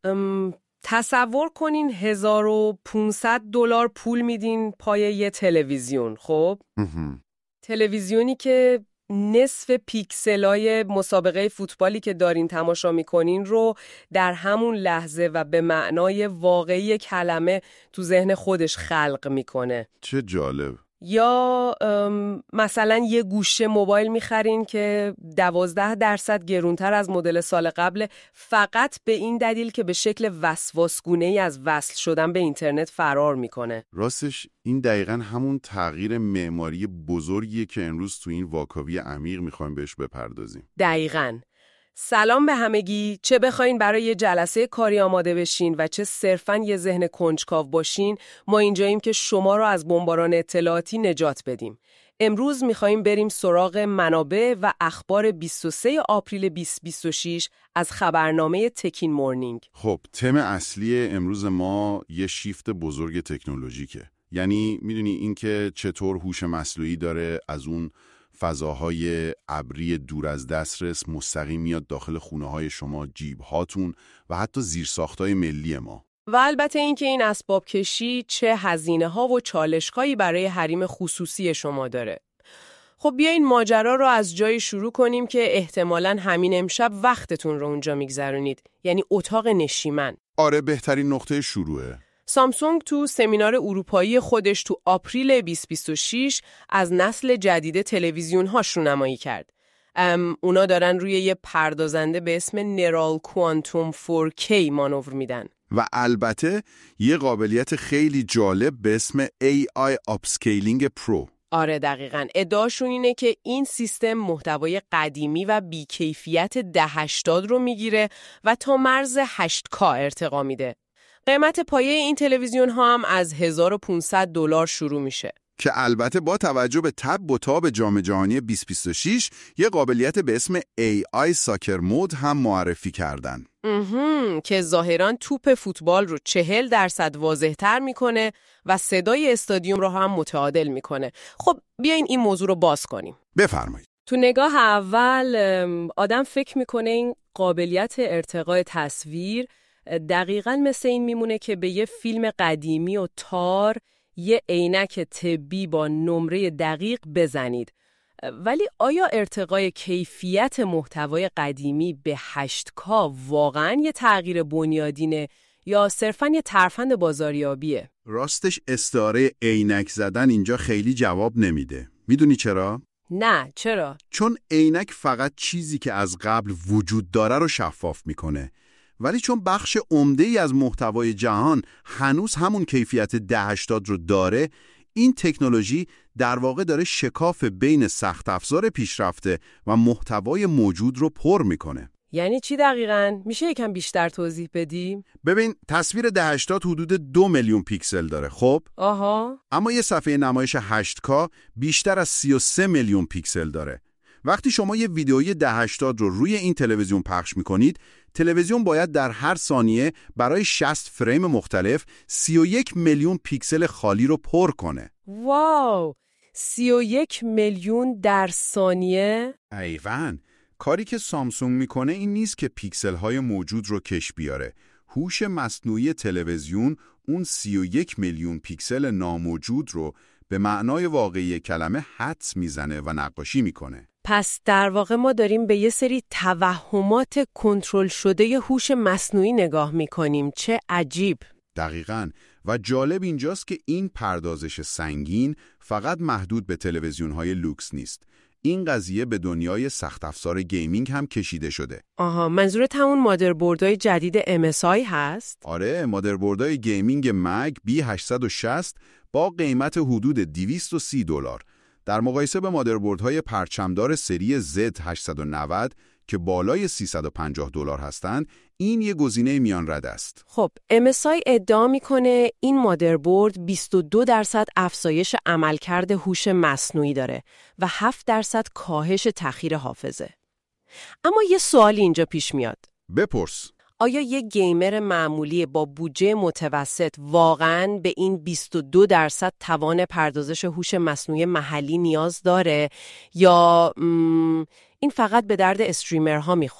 تصور کنین $1500 پول میدین پای یه تلویزیون. خب تلویزیونی که نصف پیکسلای مسابقه فوتبالی که دارین تماشا میکنین رو در همون لحظه و به معنای واقعی کلمه تو ذهن خودش خلق میکنه. چه جالب. یا مثلا یه گوشه موبایل میخرین که 12% گرونتر از مدل سال قبل، فقط به این دلیل که به شکل وسواسگونه‌ای از وصل شدن به اینترنت فرار میکنه. راستش این دقیقاً همون تغییر معماری بزرگیه که امروز تو این واکاوی عمیق میخوایم بهش بپردازیم. دقیقاً. سلام به همگی. چه بخواین برای یه جلسه کاری آماده بشین و چه صرفاً یه ذهن کنجکاو باشین، ما اینجاییم که شما رو از بمباران اطلاعاتی نجات بدیم. امروز میخوایم بریم سراغ منابع و اخبار 23 آپریل 2026 از خبرنامه تکین مورنینگ. خب تم اصلی امروز ما یه شیفت بزرگ تکنولوژیکه. یعنی میدونی این که چطور هوش مصنوعی داره از اون فضاهای ابری دور از دسترس مستقیم میاد داخل خونه‌های شما، جیب‌هاتون و حتی زیرساخت‌های ملی ما. و البته این که این اسباب کشی چه هزینه‌ها و چالش‌هایی برای حریم خصوصی شما داره. خب بیاین ماجرا رو از جایی شروع کنیم که احتمالاً همین امشب وقتتون رو اونجا میگذرونید، یعنی اتاق نشیمن. آره بهترین نقطه شروعه. سامسونگ تو سمینار اروپایی خودش تو آپریل 2026 از نسل جدید تلویزیون‌هاش رونمایی کرد. اونا دارن روی یه پردازنده به اسم نرال کوانتوم 4K مانور میدن. و البته یه قابلیت خیلی جالب به اسم AI Upscaling Pro. آره دقیقاً. ادعاشون اینه که این سیستم محتوای قدیمی و بیکیفیت 1080 رو میگیره و تا مرز 8K ارتقا میده. قیمت پایه این تلویزیون ها هم از $1500 شروع میشه. که البته با توجه به تب و تاب جام جهانی 2026 یه قابلیت به اسم AI ساکر مود هم معرفی کردن. که ظاهراً توپ فوتبال رو 40% واضح‌تر میکنه و صدای استادیوم رو هم متعادل میکنه. خب بیاین این موضوع رو باز کنیم. بفرمایید. تو نگاه اول آدم فکر میکنه این قابلیت ارتقاء تصویر دقیقاً مثل این میمونه که به یه فیلم قدیمی و تار یه عینک طبی با نمره دقیق بزنید. ولی آیا ارتقای کیفیت محتوای قدیمی به 8K واقعاً یه تغییر بنیادینه یا صرفاً یه ترفند بازاریابیه؟ راستش استعاره عینک زدن اینجا خیلی جواب نمیده. میدونی چرا؟ نه، چرا؟ چون عینک فقط چیزی که از قبل وجود داره رو شفاف میکنه. ولی چون بخش عمده‌ای از محتوای جهان هنوز همون کیفیت 1080 رو داره، این تکنولوژی در واقع داره شکاف بین سخت افزار پیشرفته و محتوای موجود رو پر میکنه. یعنی چی دقیقاً؟ میشه یکم بیشتر توضیح بدیم؟ ببین تصویر 1080 حدود 2 میلیون پیکسل داره. خب؟ آها. اما یه صفحه نمایش 8K بیشتر از 33 میلیون پیکسل داره. وقتی شما یه ویدئوی 1080 رو روی این تلویزیون پخش میکنید، تلویزیون باید در هر ثانیه برای 60 فریم مختلف 31 میلیون پیکسل خالی رو پر کنه. واو! 31 میلیون در ثانیه؟ ایوان، کاری که سامسونگ میکنه این نیست که پیکسل های موجود رو کش بیاره. هوش مصنوعی تلویزیون اون 31 میلیون پیکسل ناموجود رو به معنای واقعی کلمه حدس میزنه و نقاشی میکنه. پس در واقع ما داریم به یه سری توهمات کنترل شده هوش مصنوعی نگاه میکنیم. چه عجیب. دقیقاً. و جالب اینجاست که این پردازش سنگین فقط محدود به تلویزیون‌های لوکس نیست. این قضیه به دنیای سخت افزار گیمینگ هم کشیده شده. آها، منظورت همون مادربردهای جدید MSI هست؟ آره، مادربردهای گیمینگ مگ B860 با قیمت حدود $230 در مقایسه به مادربردهای پرچمدار سری Z890 که بالای $350 هستند، این یه گزینه میان رده است. خب، MSI ادعا میکنه این مادربرد 22% افزایش عملکرد هوش مصنوعی داره و 7% کاهش تاخیر حافظه. اما یه سوالی اینجا پیش میاد. بپرس. آیا یه گیمر معمولی با بودجه متوسط واقعاً به این 22% توان پردازش هوش مصنوعی محلی نیاز داره یا این فقط به درد استریمرها میخوره؟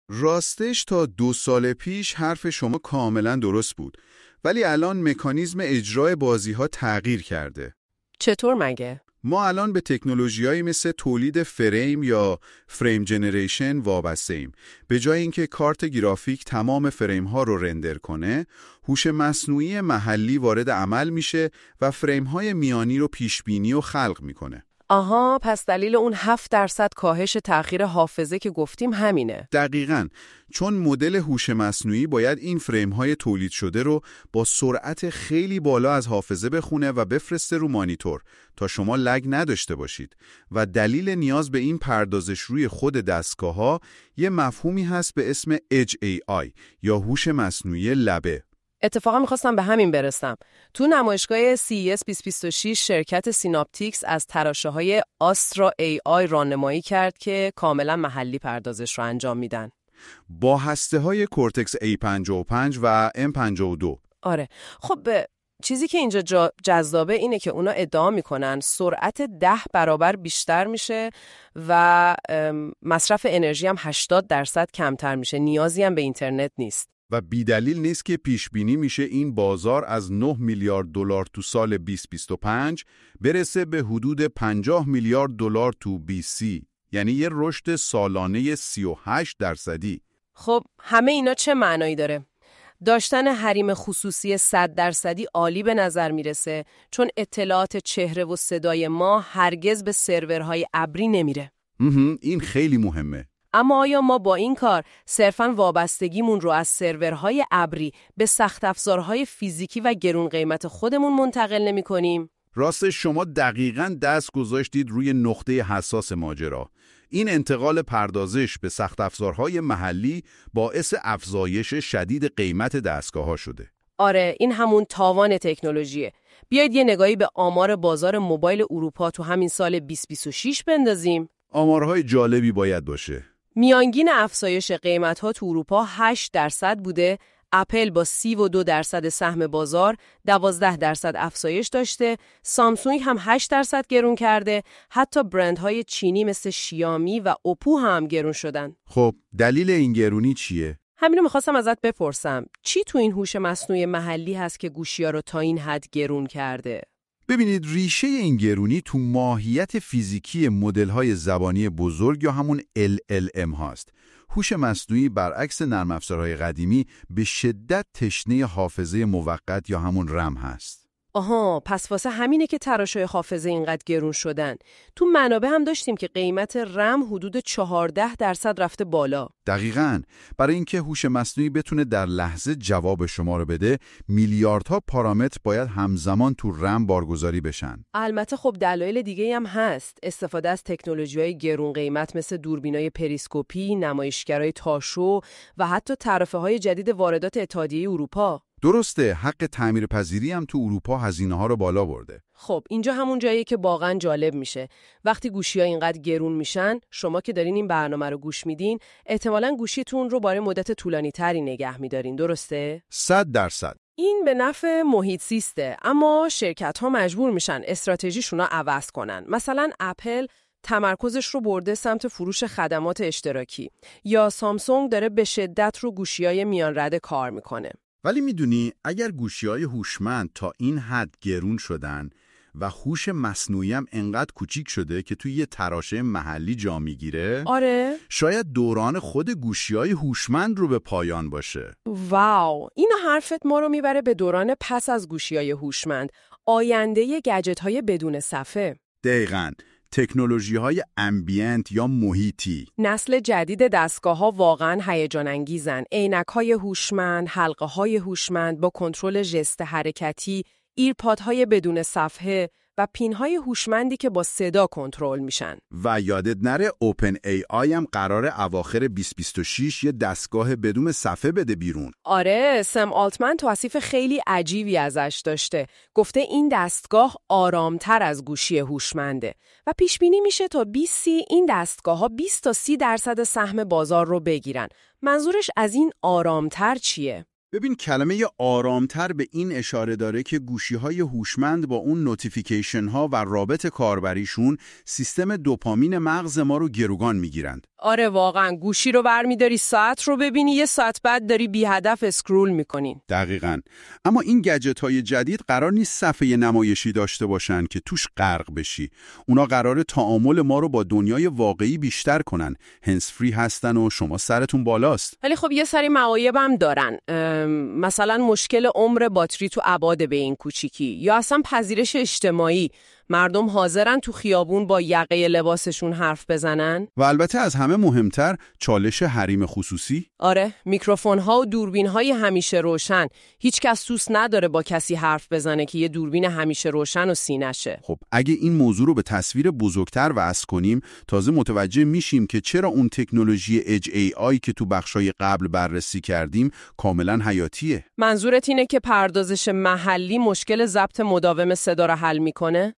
راستش تا 2 سال پیش حرف شما کاملا درست بود. ولی الان مکانیزم اجرای بازی‌ها تغییر کرده. چطور مگه؟ ما الان به تکنولوژی‌هایی مثل تولید فریم یا فریم جنریشن وابسته ایم. به جای اینکه کارت گرافیک تمام فریم ها رو رندر کنه، هوش مصنوعی محلی وارد عمل میشه و فریم های میانی رو پیش بینی و خلق میکنه. آها، پس دلیل اون 7% کاهش تأخیر حافظه که گفتیم همینه. دقیقاً، چون مدل هوش مصنوعی باید این فریم های تولید شده رو با سرعت خیلی بالا از حافظه بخونه و بفرسته رو مانیتور تا شما لگ نداشته باشید و دلیل نیاز به این پردازش روی خود دستگاه‌ها یه مفهومی هست به اسم Edge AI یا هوش مصنوعی لبه. اتفاقا میخواستم به همین برسم. تو نمایشگاه CES 2026 شرکت سیناپتیکس از تراشه‌های آسترا AI راهنمایی کرد که کاملا محلی پردازش رو انجام میدن. با هسته‌های کورتکس A55 و M52. آره. خب چیزی که اینجا جذابه اینه که اونا ادعا میکنن سرعت 10 برابر بیشتر میشه و مصرف انرژی هم 80% کمتر میشه. نیازی هم به اینترنت نیست. و بیدلیل نیست که پیش بینی میشه این بازار از 9 میلیارد دلار تو سال 2025 برسه به حدود 50 میلیارد دلار تو 2030. یعنی یه رشد سالانه 38%. خب همه اینا چه معنایی داره؟ داشتن حریم خصوصی 100% عالی به نظر میرسه، چون اطلاعات چهره و صدای ما هرگز به سرورهای ابری نمیره. این خیلی مهمه. اما آیا ما با این کار صرفاً وابستگیمون رو از سرورهای ابری به سخت افزارهای فیزیکی و گرون قیمت خودمون منتقل نمی کنیم؟ راستش شما دقیقاً دست گذاشتید روی نقطه حساس ماجرا. این انتقال پردازش به سخت افزارهای محلی باعث افزایش شدید قیمت دستگاه‌ها شده. آره، این همون تاوان تکنولوژیه. بیایید یه نگاهی به آمار بازار موبایل اروپا تو همین سال 2026 بندازیم. آمارهای جالبی باید باشه. میانگین افزایش قیمت‌ها تو اروپا 8% بوده. اپل با 32% سهم بازار 12% افزایش داشته. سامسونگ هم 8% گرون کرده. حتی برندهای چینی مثل شیائومی و اوپو هم گرون شدن. خب دلیل این گرونی چیه؟ همینو میخواستم ازت بپرسم. چی تو این هوش مصنوعی محلی هست که گوشی‌ها رو تا این حد گرون کرده؟ ببینید، ریشه این گرونی تو ماهیت فیزیکی مدل‌های زبانی بزرگ یا همون LLM هاست. هوش مصنوعی برعکس نرم افزارهای قدیمی به شدت تشنه حافظه موقت یا همون رم هست. آها، پس واسه همینه که تراشهای حافظه اینقدر گرون شدن. تو منابع هم داشتیم که قیمت رم حدود 14% رفته بالا. دقیقاً. برای اینکه هوش مصنوعی بتونه در لحظه جواب شما رو بده، میلیاردها پارامتر باید همزمان تو رم بارگذاری بشن. البته خب دلایل دیگه هم هست. استفاده از تکنولوژی‌های گرون قیمت مثل دوربینای پریسکوپی، نمایشگرای تاشو و حتی تعرفه‌های جدید واردات اتحادیه اروپا. درسته، حق تعمیر پذیری هم تو اروپا هزینه‌ها رو بالا برده. خب اینجا همون جاییه که واقعا جالب میشه. وقتی گوشی‌ها اینقدر گرون میشن، شما که دارین این برنامه رو گوش میدین، احتمالاً گوشیتون رو برای مدت طولانی‌تری نگه می‌دارین، درسته؟ 100%. این به نفع محیط زیسته، اما شرکت‌ها مجبور میشن استراتژیشون رو عوض کنن. مثلا اپل تمرکزش رو برده سمت فروش خدمات اشتراکی، یا سامسونگ داره به شدت رو گوشی‌های میان رده کار میکنه. ولی میدونی اگر گوشی‌های هوشمند تا این حد گرون شدن و هوش مصنوعی هم انقدر کوچیک شده که توی یه تراشه محلی جا میگیره، آره، شاید دوران خود گوشی‌های هوشمند رو به پایان باشه. واو، این حرفت ما رو میبره به دوران پس از گوشی‌های هوشمند، آینده گجت‌های بدون صفحه. دقیقاً. تکنولوژی‌های امبینت یا محیطی. نسل جدید دستگاه‌ها واقعاً هیجان انگیزن. عینک‌های هوشمند، حلقه‌های هوشمند با کنترل ژست حرکتی، ایرپادهای بدون صفحه و پین‌های هوشمندی که با صدا کنترل میشن. و یادت نره اوپن ای آی هم قرار اواخر 2026 یه دستگاه بدون صفحه بده بیرون. آره، سم آلتمن توصیف خیلی عجیبی ازش داشته. گفته این دستگاه آرامتر از گوشی هوشمنده و پیش بینی میشه تا 2030 این دستگاه‌ها 20 تا 30% سهم بازار رو بگیرن. منظورش از این آرامتر چیه؟ ببین کلمه آرامتر به این اشاره داره که گوشی‌های هوشمند با اون نوتیفیکیشن‌ها و رابط کاربریشون سیستم دوپامین مغز ما رو گروگان میگیرند. آره واقعا گوشی رو برمی‌داری ساعت رو ببینی، یه ساعت بعد داری بی هدف اسکرول می‌کنی. دقیقاً. اما این گجت‌های جدید قرار نیست صفحه نمایشی داشته باشن که توش غرق بشی. اونا قراره تعامل ما رو با دنیای واقعی بیشتر کنن. هندز فری هستن و شما سرتون بالاست. ولی خب یه سری معایب هم دارن. مثلا مشکل عمر باتری تو ابعاد به این کوچیکی، یا اصلا پذیرش اجتماعی. مردم حاضرن تو خیابون با یقه لباسشون حرف بزنن؟ و البته از همه مهمتر چالش حریم خصوصی. آره، میکروفون‌ها و دوربین‌های همیشه روشن. هیچ کس دوست نداره با کسی حرف بزنه که یه دوربین همیشه روشن و سینشه. خب اگه این موضوع رو به تصویر بزرگتر وصل کنیم، تازه متوجه میشیم که چرا اون تکنولوژی اج ای آی که تو بخشای قبل بررسی کردیم کاملا حیاتیه. منظورت اینه که پردازش محلی مشکل ضبط مداوم صدا رو حل میکنه؟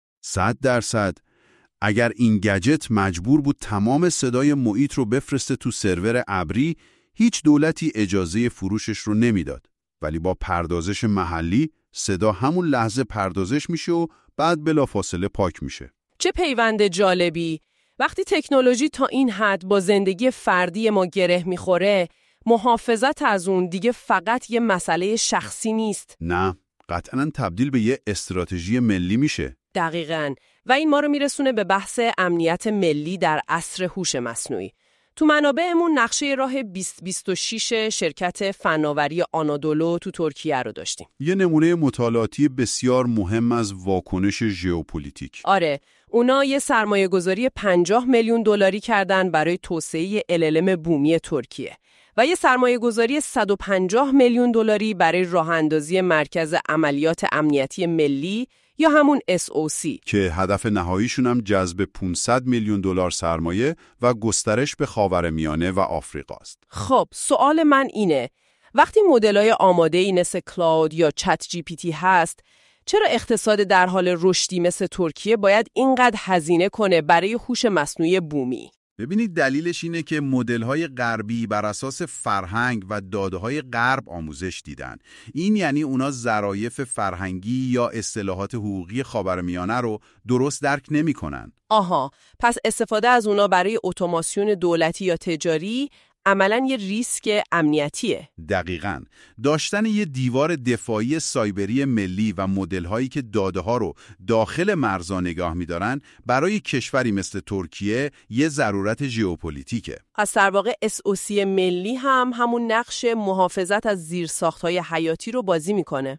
100%. اگر این گجت مجبور بود تمام صدای محیط رو بفرسته تو سرور ابری، هیچ دولتی اجازه فروشش رو نمیداد. ولی با پردازش محلی، صدا همون لحظه پردازش میشه و بعد بلافاصله پاک میشه. چه پیوند جالبی! وقتی تکنولوژی تا این حد با زندگی فردی ما گره میخوره، محافظت از اون دیگه فقط یه مسئله شخصی نیست. نه، قطعاً تبدیل به یه استراتژی ملی میشه. دقیقاً. و این ما رو میرسونه به بحث امنیت ملی در عصر هوش مصنوعی. تو منابعمون نقشه راه 2026 شرکت فناوری آنادولو تو ترکیه رو داشتیم. یه نمونه مطالعاتی بسیار مهم از واکنش ژئوپلیتیک. آره، اونا یه سرمایه‌گذاری 50 میلیون دلاری کردن برای توسعه LLM بومی ترکیه و یه سرمایه‌گذاری 150 میلیون دلاری برای راه‌اندازی مرکز عملیات امنیتی ملی یا همون SOC که هدف نهاییشون هم جذب 500 میلیون دلار سرمایه و گسترش به خاورمیانه و آفریقا است. خب سوال من اینه، وقتی مدل‌های آماده‌ای مثل کلاود یا چت جی پی تی هست، چرا اقتصاد در حال رشدی مثل ترکیه باید اینقدر هزینه کنه برای هوش مصنوعی بومی؟ ببینید دلیلش اینه که مدل‌های غربی بر اساس فرهنگ و داده‌های غرب آموزش دیدن. این یعنی اونا ظرافت فرهنگی یا اصطلاحات حقوقی خاورمیانه رو درست درک نمی‌کنن. آها، پس استفاده از اونا برای اتوماسیون دولتی یا تجاری عملاً یه ریسک امنیتیه. دقیقاً. داشتن یه دیوار دفاعی سایبری ملی و مدل‌هایی که داده‌ها رو داخل مرزها نگاه می‌دارن برای کشوری مثل ترکیه یه ضرورت ژئوپلیتیکه. از در واقع SOC ملی هم همون نقش محافظت از زیرساخت‌های حیاتی رو بازی می‌کنه.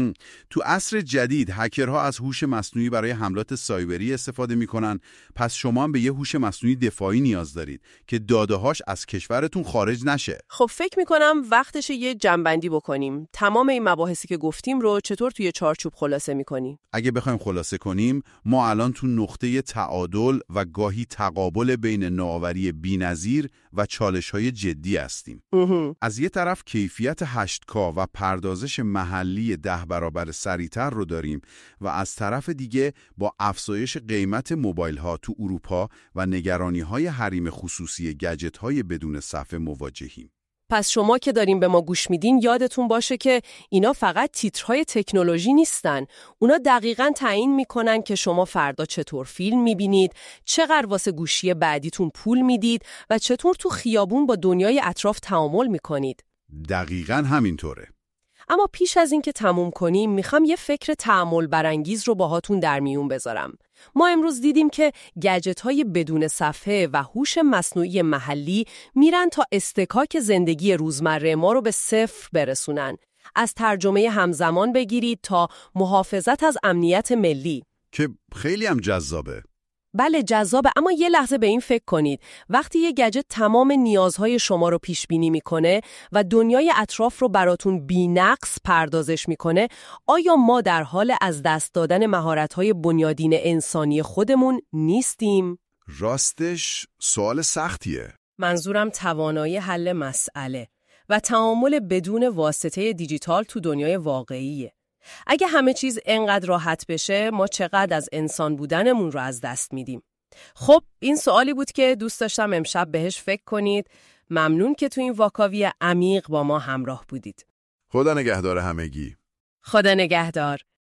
تو عصر جدید هکرها از هوش مصنوعی برای حملات سایبری استفاده می‌کنن، پس شما هم به یه هوش مصنوعی دفاعی نیاز دارید که داده‌هاش از کشورتون خارج نشه. خب فکر می‌کنم وقتشه یه جمع‌بندی بکنیم. تمام این مباحثی که گفتیم رو چطور توی چارچوب خلاصه می‌کنی؟ اگه بخوایم خلاصه کنیم، ما الان تو نقطه تعادل و گاهی تقابل بین نوآوری بی‌نظیر و چالش‌های جدی هستیم. از یه طرف کیفیت 8K و پردازش محلی 10 برابر سریعتر رو داریم و از طرف دیگه با افزایش قیمت موبایل‌ها تو اروپا و نگرانی‌های حریم خصوصی گجت‌های بدون صفحه مواجهیم. پس شما که دارین به ما گوش میدین یادتون باشه که اینا فقط تیترهای تکنولوژی نیستن. اونا دقیقاً تعیین میکنن که شما فردا چطور فیلم میبینید، چقدر واسه گوشی بعدیتون پول میدید و چطور تو خیابون با دنیای اطراف تعامل میکنید. دقیقاً همینطوره. اما پیش از این که تموم کنیم میخوام یه فکر تأمل برانگیز رو باهاتون در میون بذارم. ما امروز دیدیم که گجت‌های بدون صفحه و هوش مصنوعی محلی میرن تا اصطکاک زندگی روزمره ما رو به صفر برسونن. از ترجمه همزمان بگیرید تا محافظت از امنیت ملی. که خیلی هم جذابه. بله جذابه، اما یه لحظه به این فکر کنید. وقتی یه گجت تمام نیازهای شما رو پیش بینی میکنه و دنیای اطراف رو براتون بی‌نقص پردازش میکنه، آیا ما در حال از دست دادن مهارت‌های بنیادین انسانی خودمون نیستیم؟ راستش سوال سختیه. منظورم توانایی حل مسئله و تعامل بدون واسطه دیجیتال تو دنیای واقعیه. اگه همه چیز اینقدر راحت بشه، ما چقدر از انسان بودنمون رو از دست میدیم؟ خب این سوالی بود که دوست داشتم امشب بهش فکر کنید. ممنون که تو این واکاوی عمیق با ما همراه بودید. خدا نگهدار همگی. خدا نگهدار.